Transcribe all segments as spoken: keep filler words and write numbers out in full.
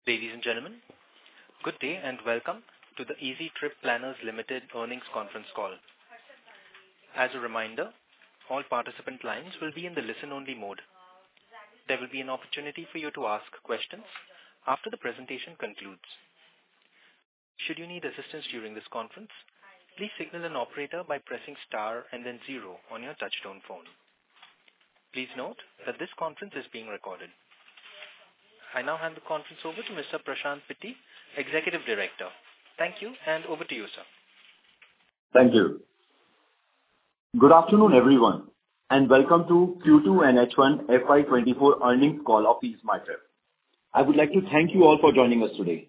Ladies and gentlemen, good day and welcome to the Easy Trip Planners Limited earnings conference call. As a reminder, all participant lines will be in the listen-only mode. There will be an opportunity for you to ask questions after the presentation concludes. Should you need assistance during this conference, please signal an operator by pressing star and then zero on your touchtone phone. Please note that this conference is being recorded. I now hand the conference over to Mister Prashant Pitti, Executive Director. Thank you, and over to you, sir. Thank you. Good afternoon, everyone, and welcome to Q two and H one F Y twenty-four earnings call of EaseMyTrip. I would like to thank you all for joining us today.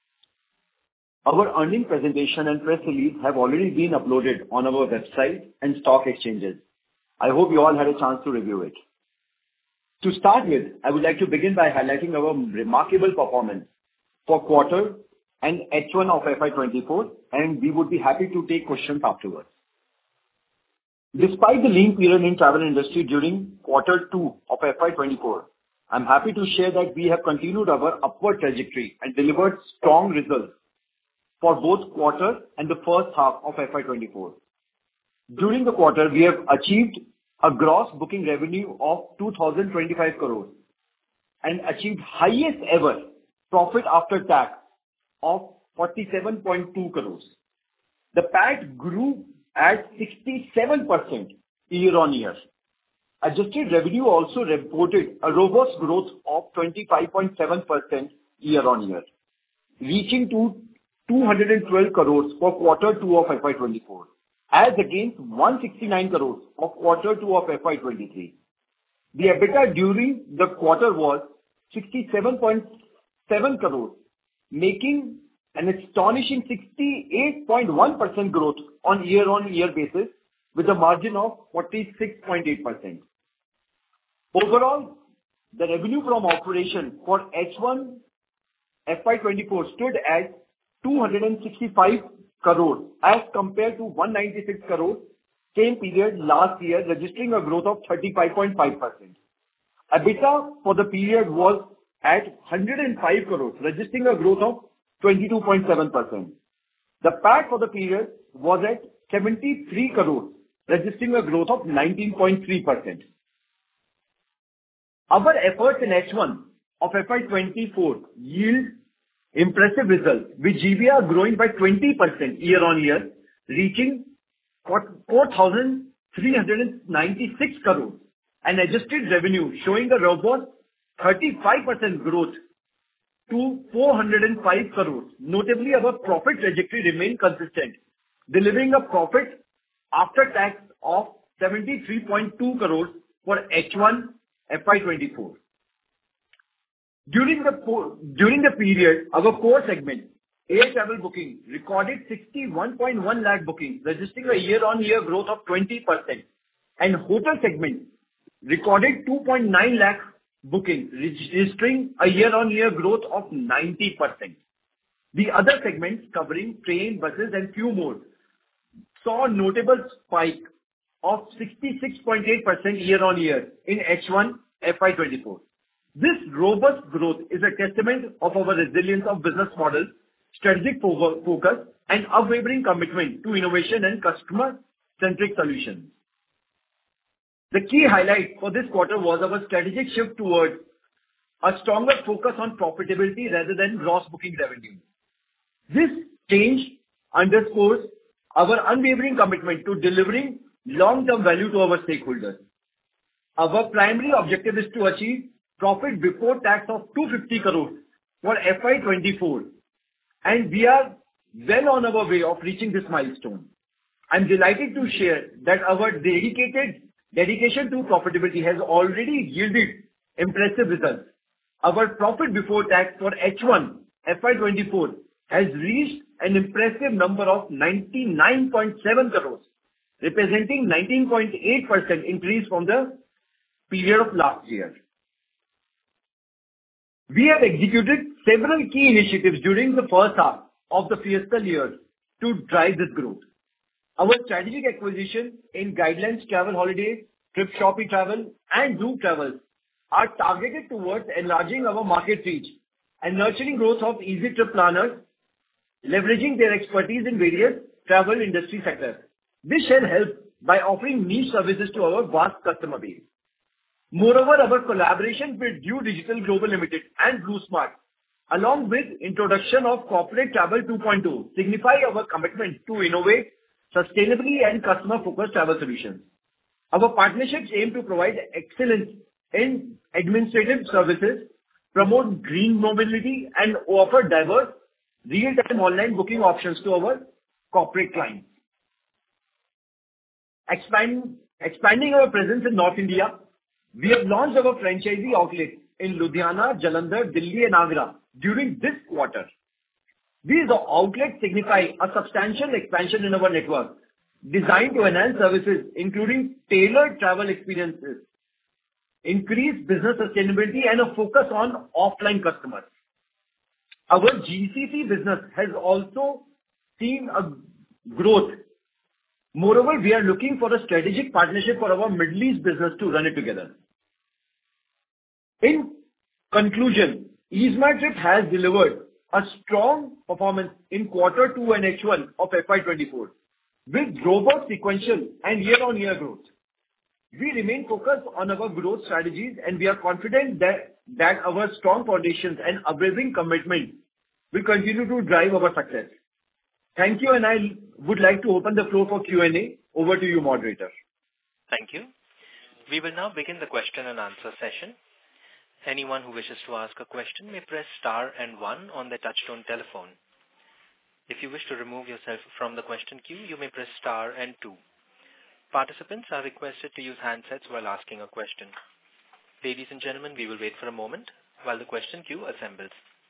Our earnings presentation and press release have already been uploaded on our website and stock exchanges. I hope you all had a chance to review it. To start with, I would like to begin by highlighting our remarkable performance for quarter and H one of F Y twenty-four, and we would be happy to take questions afterwards. Despite the lean period in travel industry during quarter two of F Y twenty-four, I'm happy to share that we have continued our upward trajectory and delivered strong results for both quarter and the first half of F Y twenty-four. During the quarter, we have achieved a gross booking revenue of two thousand twenty-five crores and achieved highest ever profit after tax of forty-seven point two crores. The P A T grew at sixty-seven percent year-on-year. Adjusted revenue also reported a robust growth of twenty-five point seven percent year-on-year, reaching to two hundred twelve crores for quarter two of F Y twenty-four, as against one hundred sixty-nine crores of quarter two of F Y twenty-three. The EBITDA during the quarter was sixty-seven point seven crores, making an astonishing sixty-eight point one percent growth on year-on-year basis with a margin of forty-six point eight percent. Overall, the revenue from operation for H one F Y twenty-four stood at two hundred sixty-five crores as compared to one hundred ninety-six crores same period last year, registering a growth of thirty-five point five percent. EBITDA for the period was at one hundred five crores, registering a growth of twenty-two point seven percent. The P A T for the period was at seventy-three crores, registering a growth of nineteen point three percent. Our efforts in H one of F Y twenty-four yield impressive results, with G B R growing by twenty percent year-on-year, reaching four thousand three hundred ninety-six crores, and adjusted revenue showing a robust thirty-five percent growth to four hundred five crores. Notably, our profit trajectory remained consistent, delivering a profit after tax of seventy-three point two crores for H one F Y twenty-four. During the during the period, our core segment, air travel booking, recorded sixty-one point one lakh bookings, registering a year-on-year growth of twenty percent, and hotel segment recorded two point nine lakh bookings, registering a year-on-year growth of ninety percent. The other segments, covering train, buses, and few more, saw a notable spike of sixty-six point eight percent year-on-year in H one F Y twenty-four. This robust growth is a testament of our resilience of business model, strategic focus, and unwavering commitment to innovation and customer-centric solutions. The key highlight for this quarter was our strategic shift towards a stronger focus on profitability rather than gross booking revenue. This change underscores our unwavering commitment to delivering long-term value to our stakeholders. Our primary objective is to achieve profit before tax of two hundred fifty crores for F Y twenty-four, and we are well on our way of reaching this milestone. I'm delighted to share that our dedicated dedication to profitability has already yielded impressive results. Our profit before tax for H one F Y twenty-four has reached an impressive number of ninety-nine point seven crores, representing nineteen point eight percent increase from the period of last year. We have executed several key initiatives during the first half of the fiscal year to drive this growth. Our strategic acquisition in Guidelines Travel Holidays, TripShoppy Travel, and Zoom Travels are targeted towards enlarging our market reach and nurturing growth of Easy Trip planners, leveraging their expertise in various travel industry sectors. This shall help by offering niche services to our vast customer base. Moreover, our collaboration with Due Digital Global Limited and BlueSmart, along with introduction of Corporate Travel two point oh, signify our commitment to innovate sustainably and customer-focused travel solutions. Our partnerships aim to provide excellence in administrative services, promote green mobility, and offer diverse real-time online booking options to our corporate clients. Expand, expanding our presence in North India, we have launched our franchisee outlets in Ludhiana, Jalandhar, Delhi, and Agra during this quarter. These outlets signify a substantial expansion in our network, designed to enhance services, including tailored travel experiences, increase business sustainability, and a focus on offline customers. Our G C C business has also seen a growth. Moreover, we are looking for a strategic partnership for our Middle East business to run it together. In conclusion, EaseMyTrip has delivered a strong performance in quarter two and H one of F Y twenty-four, with robust sequential and year-on-year growth. We remain focused on our growth strategies, and we are confident that, that our strong foundations and unwavering commitment will continue to drive our success. Thank you, and I would like to open the floor for Q and A. Over to you, moderator. Thank you. We will now begin the question and answer session. Anyone who wishes to ask a question may press star and one on their touchtone telephone. If you wish to remove yourself from the question queue, you may press star and two. Participants are requested to use handsets while asking a question. Ladies and gentlemen, we will wait for a moment while the question queue assembles.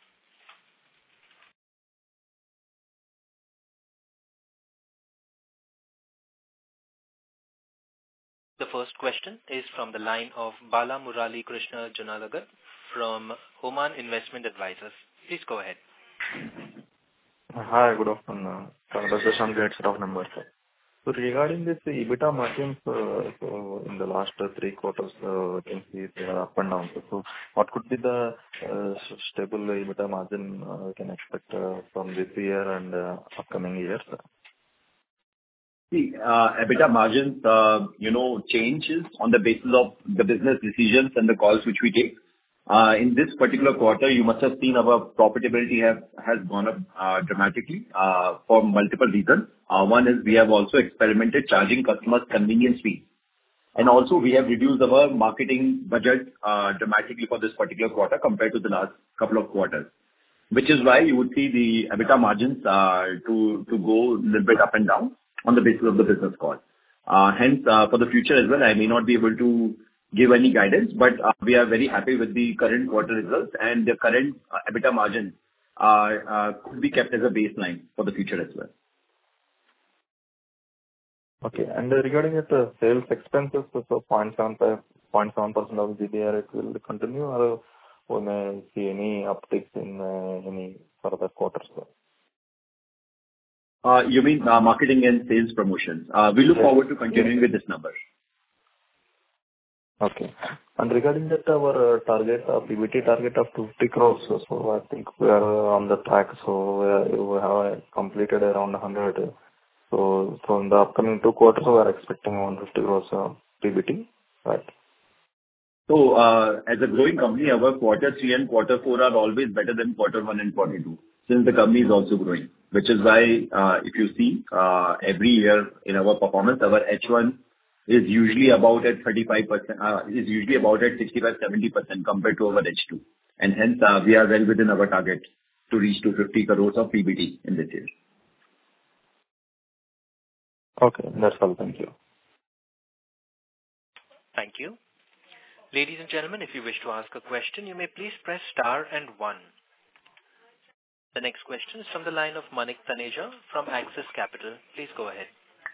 The first question is from the line of Bala Murali Krishna Junalagat from Oman Investment Advisors. Please go ahead. Hi, good afternoon. Congratulations on great set of numbers. So regarding this EBITDA margins, uh, so in the last uh, three quarters, uh, I can see they are up and down. So what could be the uh, stable EBITDA margin uh, we can expect uh, from this year and uh, upcoming years? See, uh, EBITDA margins, uh, you know, changes on the basis of the business decisions and the calls which we take. Uh, In this particular quarter, you must have seen our profitability have has gone up uh, dramatically uh, for multiple reasons. Uh, One is we have also experimented charging customers convenience fees, and also we have reduced our marketing budget uh, dramatically for this particular quarter compared to the last couple of quarters, which is why you would see the EBITDA margins uh, to to go a little bit up and down on the basis of the business call. Uh, Hence, uh, for the future as well, I may not be able to give any guidance, but uh, we are very happy with the current quarter results, and the current uh, EBITDA margin uh, uh, could be kept as a baseline for the future as well. Okay. And uh, regarding it, uh, sales expenses, so zero point seven percent of G D R, it will continue, or we may see any upticks in uh, any further quarters? Uh, You mean uh, marketing and sales promotions? Uh, We look Yes. forward to continuing with this number. Okay. And regarding that, our uh, target, uh, P B T target of two hundred fifty crores, so so I think we are uh, on the track. So we are- we have completed around one hundred. So so in the upcoming two quarters, we are expecting one hundred fifty crores uh, P B T, right? So, uh, as a growing company, our quarter three and quarter four are always better than quarter one and quarter two, since the company is also growing. Which is why, uh, if you see, uh, every year in our performance, our H one is usually about at thirty-five percent, uh, is usually about at sixty-five to seventy percent compared to our H two. And hence, uh, we are well within our target to reach two hundred fifty crores of P B T in this year. Okay, that's all. Thank you. Thank you. Ladies and gentlemen, if you wish to ask a question, you may please press star and one. The next question is from the line of Manik Taneja from Axis Capital. Please go ahead.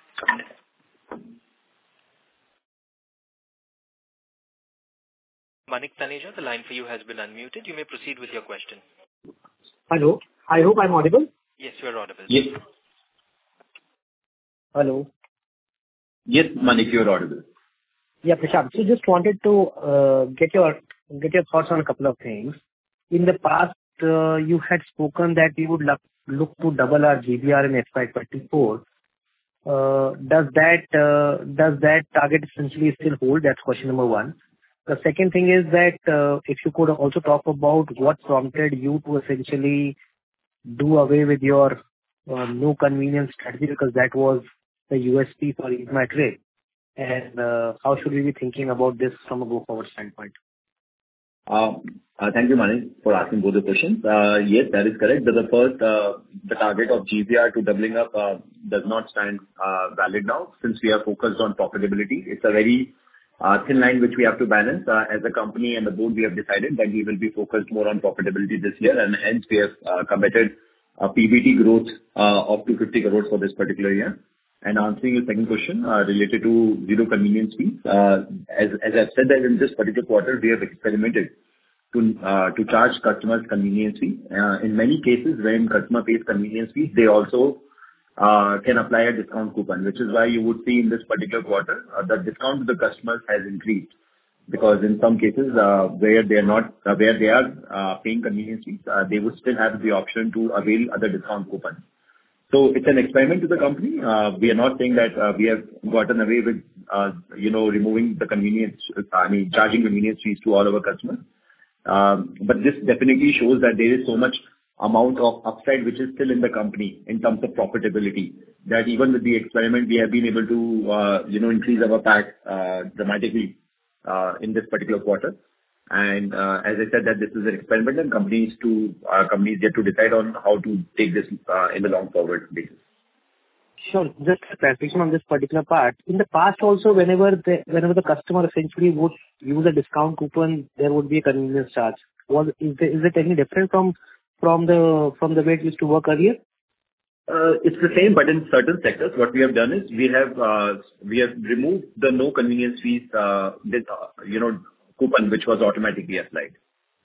Manik Taneja, the line for you has been unmuted. You may proceed with your question. Hello. I hope I'm audible. Yes, you are audible. Yes. Hello. Yes, Manik, you're audible. Yeah, Prashant. So just wanted to uh, get your get your thoughts on a couple of things. In the past uh, you had spoken that we would look look to double our G B R in F Y twenty-four. Uh, Does that uh, does that target essentially still hold? That's question number one. The second thing is that uh, if you could also talk about what prompted you to essentially do away with your uh, no convenience strategy, because that was the U S P for EaseMyTrip. And uh, how should we be thinking about this from a go-forward standpoint? Um, uh, Thank you, Mani, for asking both the questions. Uh, Yes, that is correct. The the first, uh, the target of G B R to doubling up uh, does not stand uh, valid now since we are focused on profitability. It's a very uh, thin line which we have to balance. Uh, As a company and the board, we have decided that we will be focused more on profitability this year, and hence we have uh, committed a P B T growth uh, of two hundred fifty crores for this particular year. And answering your second question uh, related to zero convenience fees, uh, as as I've said that in this particular quarter, we have experimented to uh, to charge customers convenience fee. Uh, In many cases, when customer pays convenience fees, they also uh, can apply a discount coupon, which is why you would see in this particular quarter, uh, the discount to the customers has increased. Because in some cases, uh, where they are not, uh, where they are uh, paying convenience fees, uh, they would still have the option to avail other discount coupons. So it's an experiment to the company. Uh, We are not saying that uh, we have gotten away with, uh, you know, removing the convenience, I mean, charging convenience fees to all our customers. Um, But this definitely shows that there is so much amount of upside which is still in the company in terms of profitability, that even with the experiment, we have been able to, uh, you know, increase our P A T uh, dramatically uh, in this particular quarter. And uh, as I said, that this is an experiment, and companies to uh, companies yet to decide on how to take this uh, in the long forward basis. Sure. Just a clarification on this particular part. In the past also, whenever the whenever the customer essentially would use a discount coupon, there would be a convenience charge. Was Is there- is it any different from from the from the way it used to work earlier? Uh, It's the same, but in certain sectors, what we have done is we have uh, we have removed the no convenience fees, uh, with, uh, you know, coupon, which was automatically applied.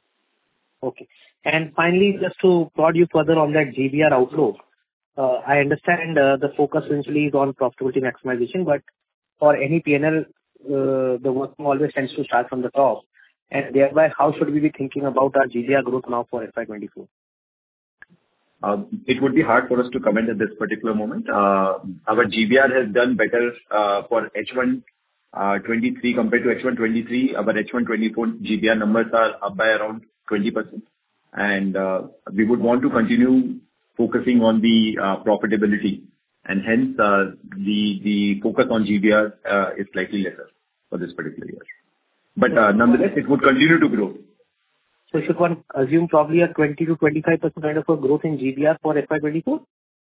Okay. And finally, just to prod you further on that G B R outlook, uh, I understand uh, the focus essentially is on profitability maximization, but for any P and L, uh, the work always tends to start from the top. And thereby, how should we be thinking about our G B R growth now for F Y twenty-four? Uh, It would be hard for us to comment at this particular moment. Uh, Our G B R has done better uh, for H one uh, twenty-three compared to H one twenty-three. Our H one twenty-four G B R numbers are up by around twenty percent. And uh, we would want to continue focusing on the uh, profitability, and hence uh, the the focus on G B R uh, is slightly lesser for this particular year. But uh, nonetheless, it would continue to grow. So should one assume probably a twenty to twenty-five percent kind of a growth in G B R for F Y twenty-four?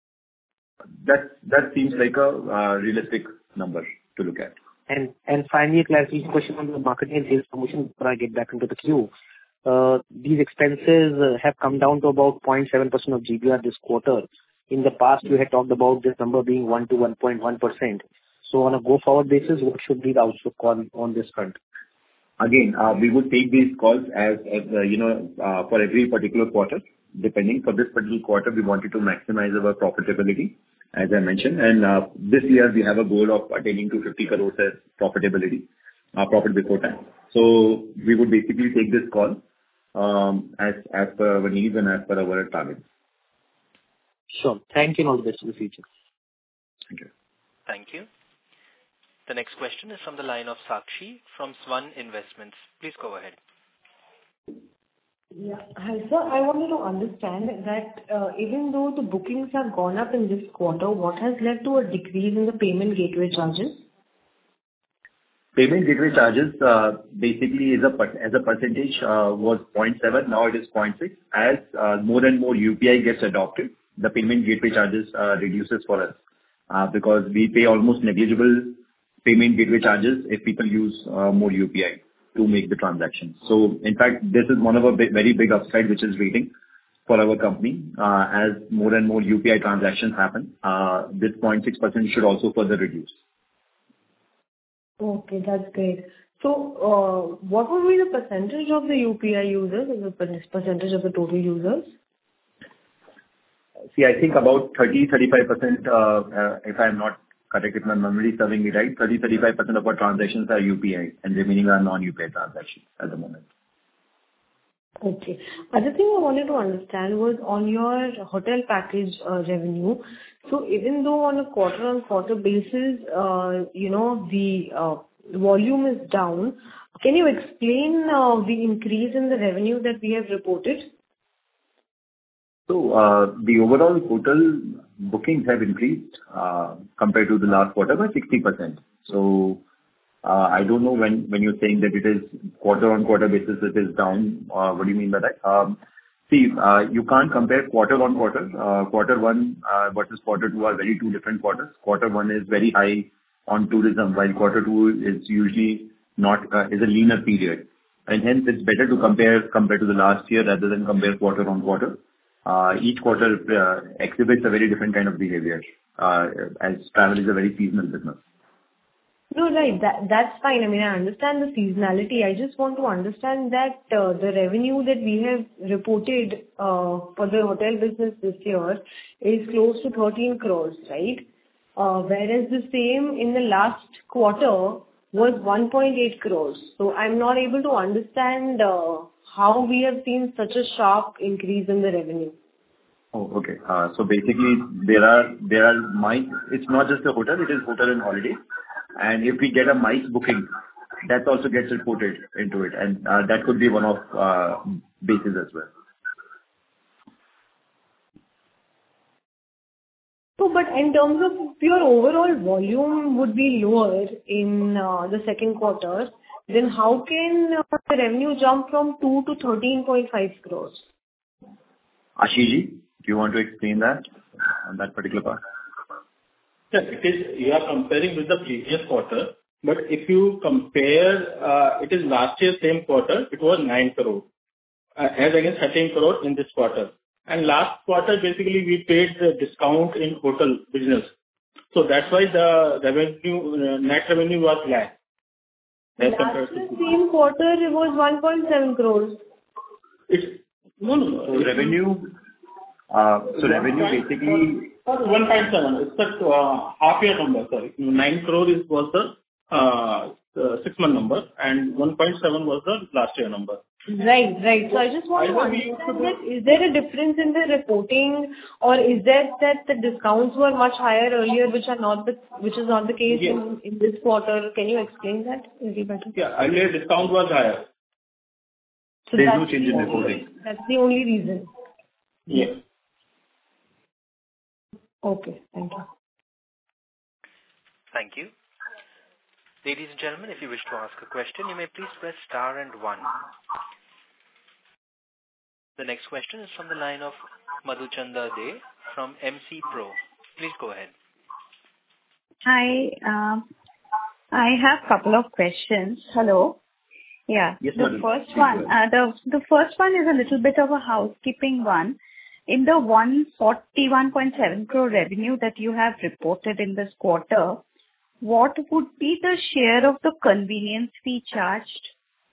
That that seems like a uh, realistic number to look at. And and finally, a clarification question on the marketing and sales promotion before I get back into the queue. Uh, These expenses uh, have come down to about zero point seven percent of G B R this quarter. In the past, you had talked about this number being one to one point one percent. So on a go-forward basis, what should be the outlook on on this front? Again, uh, we would take these calls as, as uh, you know, uh, for every particular quarter, depending. For this particular quarter, we wanted to maximize our profitability, as I mentioned. And uh, this year, we have a goal of attaining to fifty crores as profitability, uh, profit before tax. So we would basically take this call um, as as per our needs and as per our targets. Sure. Thank you, and all the best for the future. Thank you. Thank you. The next question is from the line of Sakshi from Swan Investments. Please go ahead. Yeah. Hi, sir. I wanted to understand that uh, even though the bookings have gone up in this quarter, what has led to a decrease in the payment gateway charges? Payment gateway charges uh, basically is a per- as a percentage uh, was zero point seven, now it is zero point six. As uh, more and more U P I gets adopted, the payment gateway charges uh, reduces for us uh, because we pay almost negligible payment gateway charges if people use uh, more U P I to make the transaction. So in fact, this is one of a big, very big upside which is waiting for our company. Uh, as more and more U P I transactions happen, uh, this zero point six percent should also further reduce. Okay, that's great. So, uh, what would be the percentage of the U P I users as a per- percentage of the total users? See, I think about thirty to thirty-five percent, uh, uh, if I'm not correct, if my memory is serving me right, thirty to thirty-five percent of our transactions are U P I and remaining are non-U P I transactions at the moment. Okay. Other thing I wanted to understand was on your hotel package uh, revenue. So even though on a quarter-on-quarter basis, uh, you know, the uh, volume is down, can you explain uh, the increase in the revenue that we have reported? So, uh, the overall hotel bookings have increased uh, compared to the last quarter by sixty percent. So, uh, I don't know when when you're saying that it is quarter-on-quarter basis, it is down, uh, what do you mean by that? Um, See, uh, you can't compare quarter-on-quarter. Uh, Quarter one uh, versus quarter two are very two different quarters. Quarter one is very high on tourism, while quarter two is usually not, uh, is a leaner period. And hence, it's better to compare compared to the last year rather than compare quarter-on-quarter. Uh, Each quarter uh, exhibits a very different kind of behavior, uh, as travel is a very seasonal business. No, right. That, that's fine. I mean, I understand the seasonality. I just want to understand that uh, the revenue that we have reported uh, for the hotel business this year is close to thirteen crores, right? Uh, Whereas the same in the last quarter was one point eight crores. So I'm not able to understand uh, how we have seen such a sharp increase in the revenue. Oh, okay. Uh, So basically, there are there are MICE. It's not just a hotel, it is hotel and holiday. And if we get a MICE booking, that also gets reported into it, and uh, that could be one of uh, bases as well. So, but in terms of your overall volume would be lower in uh, the second quarter, then how can uh, the revenue jump from two to thirteen point five crores? Ashish, do you want to explain that on that particular part? Yes, it is. You are comparing with the previous quarter, but if you compare, uh, it is last year same quarter, it was nine crore, uh, as against thirteen crore in this quarter. And last quarter, basically, we paid the discount in hotel business. So that's why the revenue, uh, net revenue was less. As compared Last year, to same quarter, it was one point seven crores. it's no, no, no. So revenue, uh, so revenue basically... one point seven. It's the uh, half year number, sorry. nine crore is was the uh, six-month number, and one point seven was the last year number. Right, right. So I just want to understand that, is there a difference in the reporting, or is there that the discounts were much higher earlier, which are not the, which is not the case Yes. in, in this quarter? Can you explain that? Is it better? Yeah, earlier discount was higher. So There's that's no change the in only- reporting. That's the only reason. Yes. Okay, thank you. Thank you. Ladies and gentlemen, if you wish to ask a question, you may please press star and one. The next question is from the line of Madhuchanda De from M C Pro. Please go ahead. Hi, um, I have couple of questions. Hello. Yeah. Yes, the Madhu. first Please one, go uh, the the first one is a little bit of a housekeeping one. In the one forty-one point seven crore revenue that you have reported in this quarter, what would be the share of the convenience fee charged?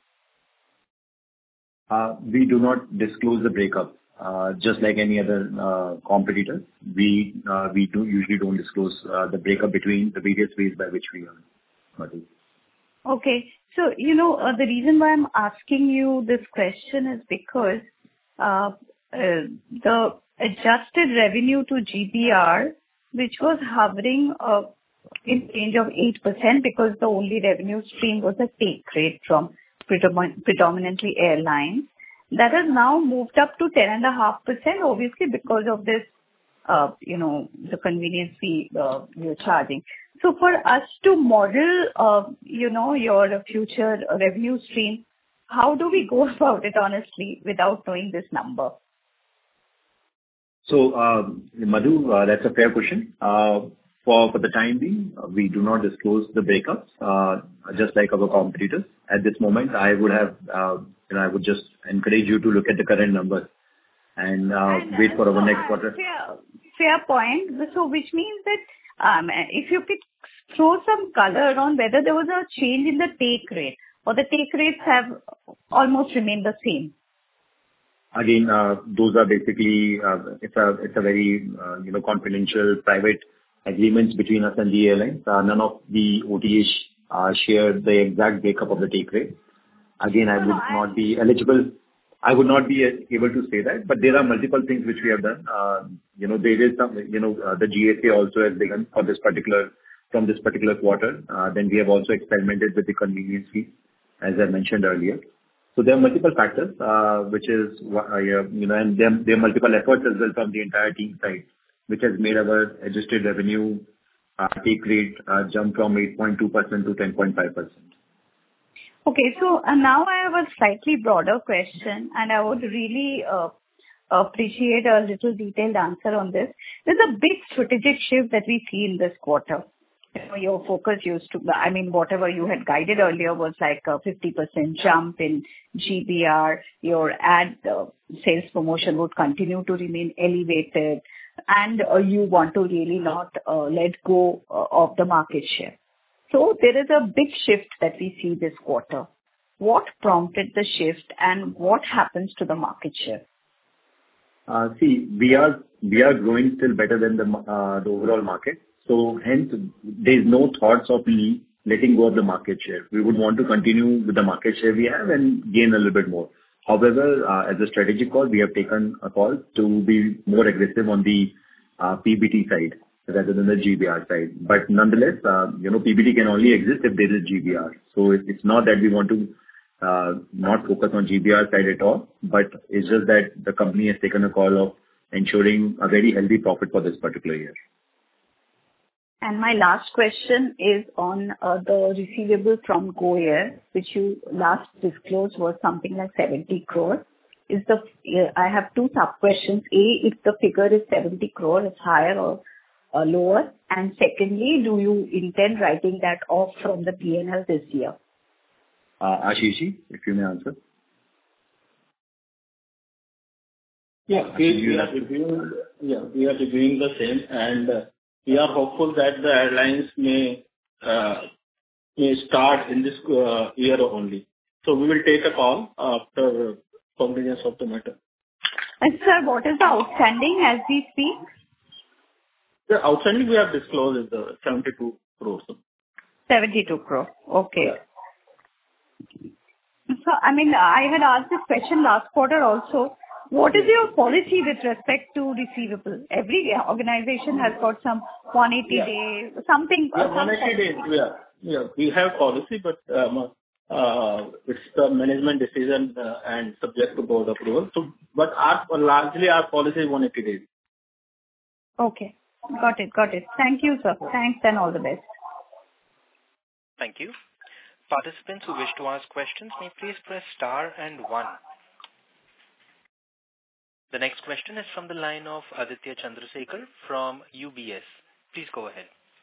Uh, We do not disclose the breakup. Uh, Just like any other uh, competitor, we uh, we do usually don't disclose uh, the breakup between the various ways by which we earn. Madhu. Okay. So, you know, uh, the reason why I'm asking you this question is because uh, uh, the adjusted revenue to G B R, which was hovering uh, in range of eight percent, because the only revenue stream was a take rate from predomin- predominantly airlines, that has now moved up to ten point five percent, obviously because of this, uh, you know, the convenience fee uh, you're charging. So for us to model, uh, you know, your future revenue stream, how do we go about it, honestly, without knowing this number? So, um, Madhu, uh, that's a fair question. Uh, For for the time being, uh, we do not disclose the breakups, uh, just like our competitors. At this moment, I would have, uh, you know, I would just encourage you to look at the current numbers and uh, And, wait for uh, our so, next uh, quarter. Fair, fair point. So which means that um, if you could throw some color on whether there was a change in the take rate, or the take rates have almost remained the same. Again, uh, those are basically, uh, it's a it's a very, uh, you know, confidential, private agreements between us and the airlines. Uh, None of the O T As uh, share the exact breakup of the take rate. Again, I No, would no, I- not be eligible I would not be able to say that, but there are multiple things which we have done. Uh, You know, there is some, you know, uh, the G S A also has begun for this particular, from this particular quarter. Uh, Then we have also experimented with the convenience fee, as I mentioned earlier. So there are multiple factors, uh, which is, wha- uh, yeah, you know, and there there are multiple efforts as well from the entire team side, which has made our adjusted revenue uh, take rate uh, jump from eight point two percent to ten point five percent. Okay. So uh, now I have a slightly broader question, and I would really uh, appreciate a little detailed answer on this. There's a big strategic shift that we see in this quarter. You know, your focus used to, I mean, whatever you had guided earlier was like a fifty percent jump in G B R. Your ad uh, sales promotion would continue to remain elevated, and uh, you want to really not uh, let go uh, of the market share. So there is a big shift that we see this quarter. What prompted the shift, and what happens to the market share? Uh, See, we are we are growing still better than the uh, the overall market. So hence, there is no thoughts of le- letting go of the market share. We would want to continue with the market share we have and gain a little bit more. However, uh, as a strategic call, we have taken a call to be more aggressive on the uh, P B T side rather than the G B R side. But nonetheless, uh, you know, P B T can only exist if there is G B R. So it- it's not that we want to uh, not focus on G B R side at all, but it's just that the company has taken a call of ensuring a very healthy profit for this particular year. And my last question is on uh, the receivable from GoAir, which you last disclosed was something like seventy crore. Is the uh, I have two sub-questions. A, if the figure is seventy crore, it's higher or uh, lower? And secondly, do you intend writing that off from the P and L this year? Uh, Ashish ji, if you may answer. Yeah, we we are reviewing, yeah, we are reviewing the same, and uh, we are hopeful that the airlines may uh, may start in this uh, year only. So we will take a call after cognizance of the matter. And sir, what is the outstanding as we speak? The outstanding we have disclosed is the seventy-two crores. seventy-two crore. Okay. Yeah. So, I mean, I had asked this question last quarter also. What is your policy with respect to receivable? Every organization has got some one hundred eighty Yeah. day, something. Yeah, some one hundred eighty days. Yeah, yeah, we have policy, but um, uh, it's the management decision uh, and subject to board approval. So, but our largely our policy is one hundred eighty days. Okay. Got it. Got it. Thank you, sir. Thanks and all the best. Thank you. Participants who wish to ask questions may please press star and one. The next question is from the line of Aditya Chandrasekhar from U B S. Please go ahead.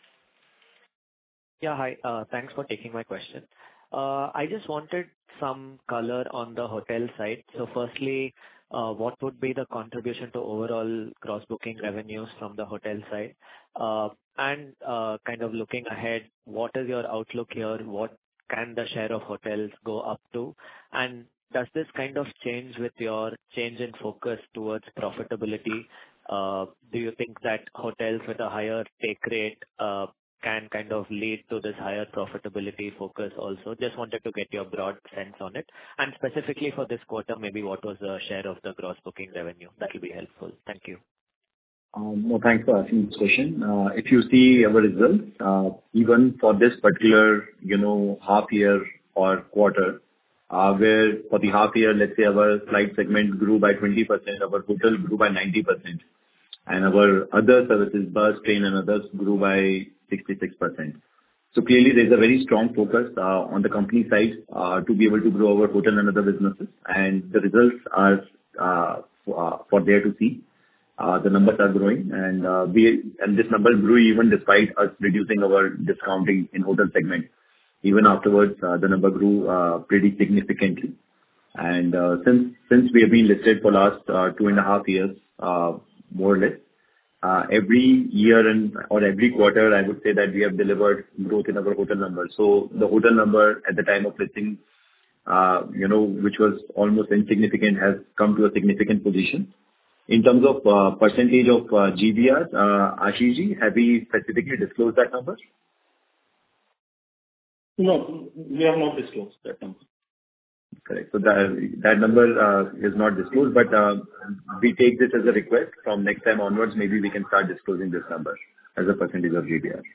Yeah, hi. Uh, Thanks for taking my question. Uh, I just wanted some color on the hotel side. So firstly, uh, what would be the contribution to overall gross booking revenues from the hotel side? Uh, And uh, kind of looking ahead, what is your outlook here? What can the share of hotels go up to? And does this kind of change with your change in focus towards profitability? Uh, Do you think that hotels with a higher take rate uh, can kind of lead to this higher profitability focus also? Just wanted to get your broad sense on it. And specifically for this quarter, maybe what was the share of the gross booking revenue? That will be helpful. Thank you. Um, Well, thanks for asking this question. Uh, If you see our results, uh, even for this particular, you know, half year or quarter, uh, where for the half year, let's say our flight segment grew by twenty percent, our hotel grew by ninety percent, and our other services, bus, train, and others grew by sixty-six percent. So clearly, there's a very strong focus uh, on the company side uh, to be able to grow our hotel and other businesses, and the results are uh, uh, for there to see. Uh, the numbers are growing, and uh, we and this number grew even despite us reducing our discounting in hotel segment. Even afterwards, uh, the number grew uh, pretty significantly. And uh, since since we have been listed for last uh, two and a half years, uh, more or less, uh, every year and or every quarter, I would say that we have delivered growth in our hotel numbers. So the hotel number at the time of listing, uh, you know, which was almost insignificant, has come to a significant position. In terms of uh, percentage of uh, G B R, uh, Ashish ji, have we specifically disclosed that number? No, we have not disclosed that number. Correct. So that, that number uh, is not disclosed, but uh, we take this as a request. From next time onwards, maybe we can start disclosing this number as a percentage of G B R.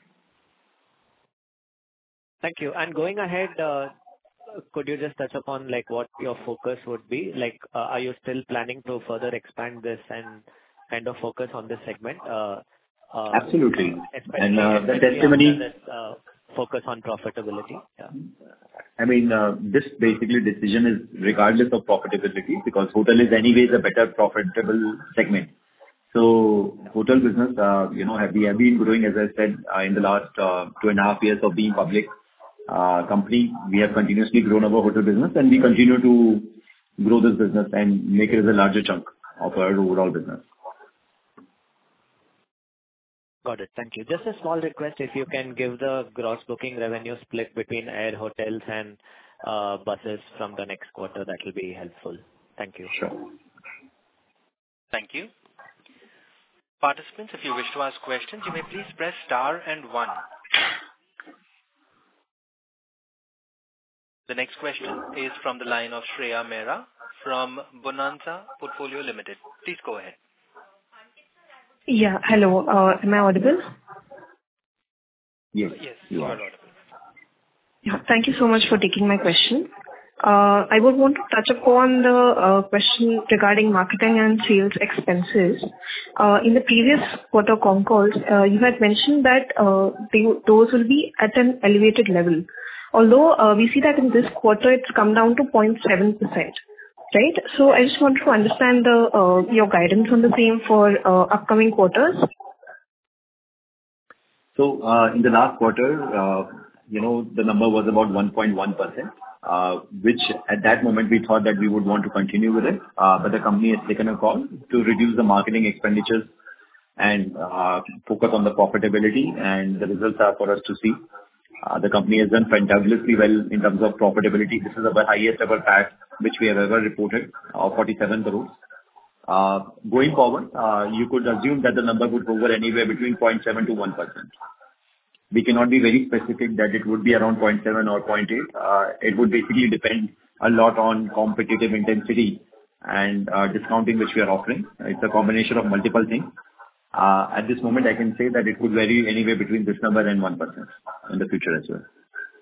Thank you. And going ahead, uh, could you just touch upon, like, what your focus would be? Like, uh, are you still planning to further expand this and kind of focus on this segment? Uh, uh, Absolutely. Especially, And uh, the especially testimony... after this, uh, focus on profitability. Yeah. I mean, uh, this basically decision is regardless of profitability, because hotel is anyways a better profitable segment. So hotel business, uh, you know, have, we have been growing, as I said, uh, in the last uh, two and a half years of being public uh, company. We have continuously grown our hotel business, and we continue to grow this business and make it as a larger chunk of our overall business. Got it. Thank you. Just a small request, if you can give the gross booking revenue split between air, hotels, and uh, buses from the next quarter, that will be helpful. Thank you. Sure. Thank you. Participants, if you wish to ask questions, you may please press star and one. The next question is from the line of Shreya Mehra from Bonanza Portfolio Limited. Please go ahead. Yeah. Hello. Uh, am I audible? Yes. Yes, you you are. are audible. Yeah. Thank you so much for taking my question. Uh, I would want to touch upon the uh, question regarding marketing and sales expenses. Uh, in the previous quarter con calls, uh, you had mentioned that uh, they, those will be at an elevated level. Although uh, we see that in this quarter it's come down to zero point seven percent. Right? So I just wanted to understand the uh, your guidance on the same for uh, upcoming quarters. So, uh, in the last quarter, uh, you know, the number was about one point one percent, uh, which at that moment we thought that we would want to continue with it. Uh, but the company has taken a call to reduce the marketing expenditures and uh, focus on the profitability, and the results are for us to see. Uh, the company has done fantabulously well in terms of profitability. This is our highest ever P A T which we have ever reported, of forty-seven crores. Uh, going forward, uh, you could assume that the number would hover anywhere between zero point seven to one percent. We cannot be very specific that it would be around zero point seven or zero point eight. Uh, it would basically depend a lot on competitive intensity and uh, discounting which we are offering. It's a combination of multiple things. Uh, at this moment, I can say that it could vary anywhere between this number and one percent in the future as well.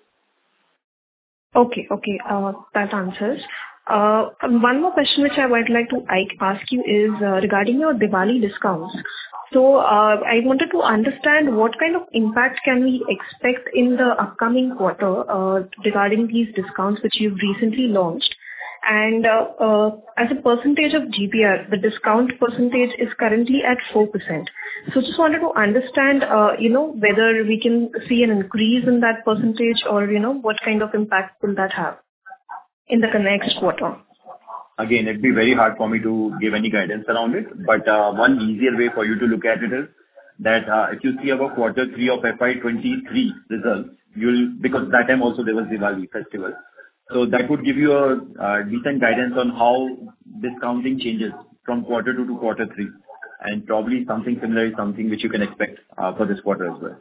Okay, okay, uh, that answers. Uh, one more question which I would like to ask you is uh, regarding your Diwali discounts. So uh, I wanted to understand what kind of impact can we expect in the upcoming quarter uh, regarding these discounts which you've recently launched. And uh, uh, as a percentage of G B R, the discount percentage is currently at four percent. So just wanted to understand, uh, you know, whether we can see an increase in that percentage or, you know, what kind of impact will that have in the next quarter? Again, it'd be very hard for me to give any guidance around it, but uh, one easier way for you to look at it is that uh, if you see our quarter three of F Y twenty-three results, you'll, because that time also there was Diwali festival. So that would give you a uh, decent guidance on how discounting changes from quarter two to quarter three. And probably something similar is something which you can expect uh, for this quarter as well.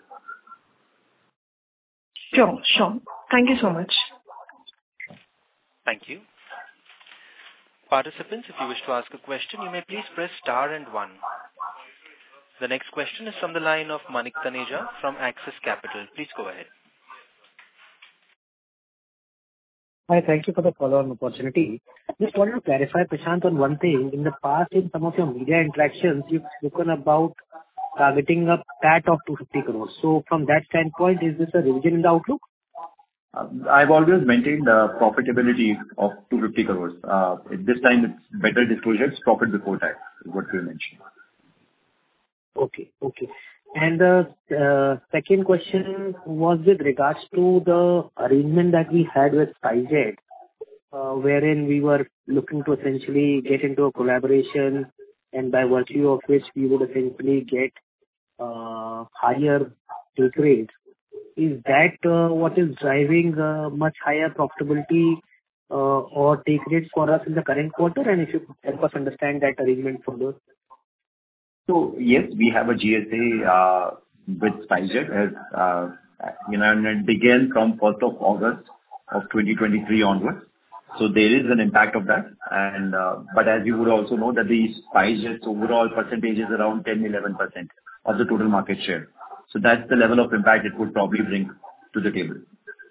Sure, sure. Thank you so much. Thank you. Participants, if you wish to ask a question, you may please press star and one. The next question is from the line of Manik Taneja from Axis Capital. Please go ahead. Hi, thank you for the follow-on opportunity. Just wanted to clarify, Prashant, on one thing. In the past, in some of your media interactions, you've spoken about targeting a P A T of two hundred fifty crores. So from that standpoint, is this a revision in the outlook? Uh, I've always maintained the profitability of two hundred fifty crores. Uh, this time it's better disclosure, it's profit before tax, is what we mentioned. Okay, okay. And the uh, second question was with regards to the arrangement that we had with SpiceJet, uh, wherein we were looking to essentially get into a collaboration, and by virtue of which we would essentially get uh, higher take rates. Is that uh, what is driving uh, much higher profitability uh, or take rates for us in the current quarter? And if you could help us understand that arrangement further. So yes, we have a G S A uh, with SpiceJet, as uh, you know, and it began from first of August of twenty twenty-three onwards. So there is an impact of that. And uh, but as you would also know that the SpiceJet's overall percentage is around ten to eleven percent of the total market share. So that's the level of impact it would probably bring to the table.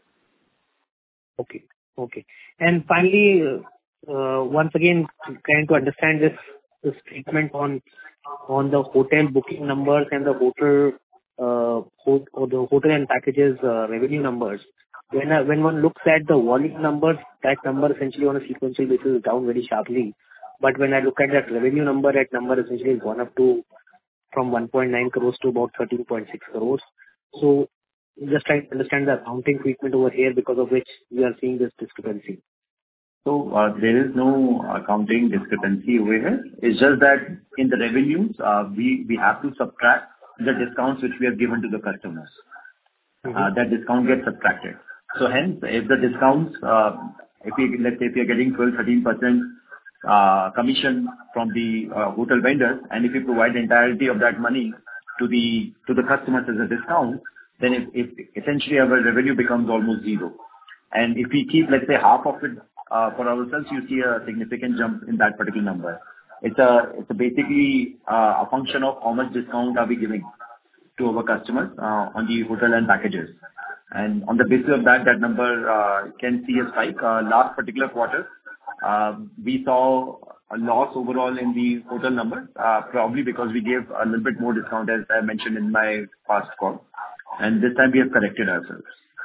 Okay. Okay. And finally, uh, once again, trying to understand this, this treatment on, on the hotel booking numbers and the hotel, uh, ho- or the hotel and packages, uh, revenue numbers. When, uh, when one looks at the volume numbers, that number essentially on a sequential basis is down very sharply. But when I look at that revenue number, that number essentially has gone up to from one point nine crores to about thirteen point six crores. So just trying to understand the accounting treatment over here because of which we are seeing this discrepancy. So uh, there is no accounting discrepancy over here. It's just that in the revenues, uh, we, we have to subtract the discounts which we have given to the customers. Mm-hmm. Uh, that discount gets subtracted. So hence, if the discounts, uh, if we, let's say if you're getting twelve, thirteen percent uh, commission from the uh, hotel vendors, and if you provide the entirety of that money to the to the customers as a discount, then if, if essentially our revenue becomes almost zero. And if we keep, let's say, half of it uh, for ourselves, you see a significant jump in that particular number. It's a it's a basically uh, a function of how much discount are we giving to our customers uh, on the hotel and packages. And on the basis of that, that number uh, can see a spike. Uh, last particular quarter, uh, we saw a loss overall in the hotel number, uh, probably because we gave a little bit more discount, as I mentioned in my past call. And this time we have corrected ourselves.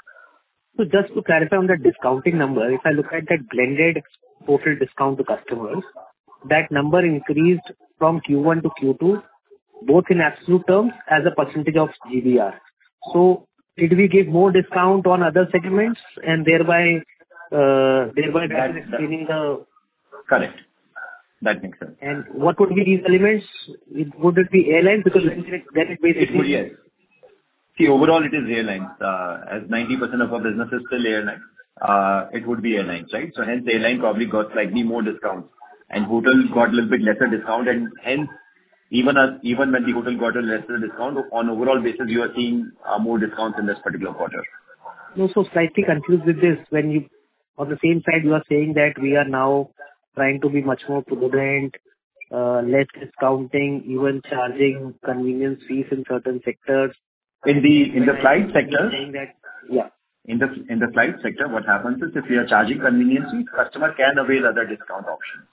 So just to clarify on the discounting number, if I look at that blended total discount to customers, that number increased from Q one to Q two, both in absolute terms as a percentage of G B R. So did we give more discount on other segments and thereby uh, thereby that is explaining the... Correct. That makes sense. And what would be these elements? Would it be airlines? Because then it, then it basically... It would, yes. See, overall it is airlines. Uh, as ninety percent of our business is still airlines, uh, it would be airlines, right? So hence the airline probably got slightly more discount and hotel got a little bit lesser discount, and hence even as, even when the hotel got a lesser discount, on overall basis you are seeing uh, more discounts in this particular quarter. No, so slightly confused with this. When you, on the same side, you are saying that we are now trying to be much more prudent, uh, less discounting, even charging convenience fees in certain sectors. In the in the flight sector, that, yeah. in the in the flight sector, what happens is if we are charging convenience fees, customer can avail other discount options.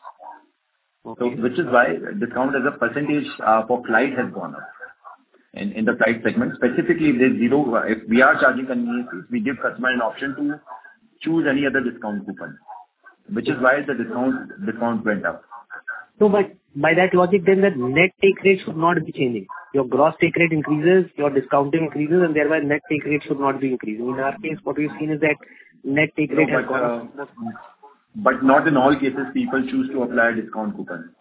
Okay. So which is why discount as a percentage uh, for flight has gone up. In in the flight segment, specifically if there's zero, if we are charging convenience fees, we give customer an option to choose any other discount coupon, which is why the discount discount went up. So by by that logic, then the net take rate should not be changing. Your gross take rate increases, your discounting increases, and thereby net take rate should not be increasing. In our case, what we've seen is that net take rate no, has but, gone up. Uh, but not in all cases people choose to apply a discount coupon.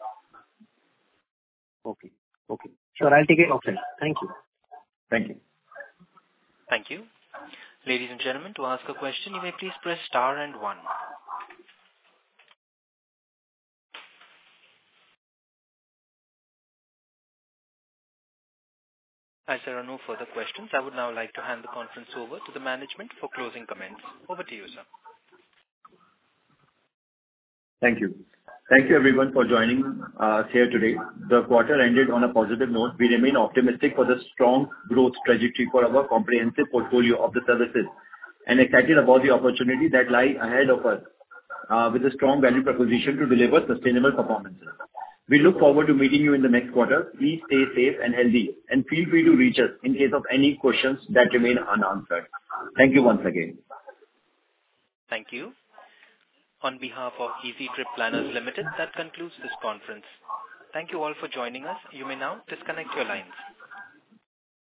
Okay. Okay. Sure, I'll take it offline. Thank you. Thank you. Thank you. Ladies and gentlemen, to ask a question, you may please press star and one. As there are no further questions, I would now like to hand the conference over to the management for closing comments. Over to you, sir. Thank you. Thank you everyone for joining us here today. The quarter ended on a positive note. We remain optimistic for the strong growth trajectory for our comprehensive portfolio of the services and excited about the opportunity that lie ahead of us uh, with a strong value proposition to deliver sustainable performances. We look forward to meeting you in the next quarter. Please stay safe and healthy and feel free to reach us in case of any questions that remain unanswered. Thank you once again. Thank you. On behalf of Easy Trip Planners Limited, that concludes this conference. Thank you all for joining us. You may now disconnect your lines.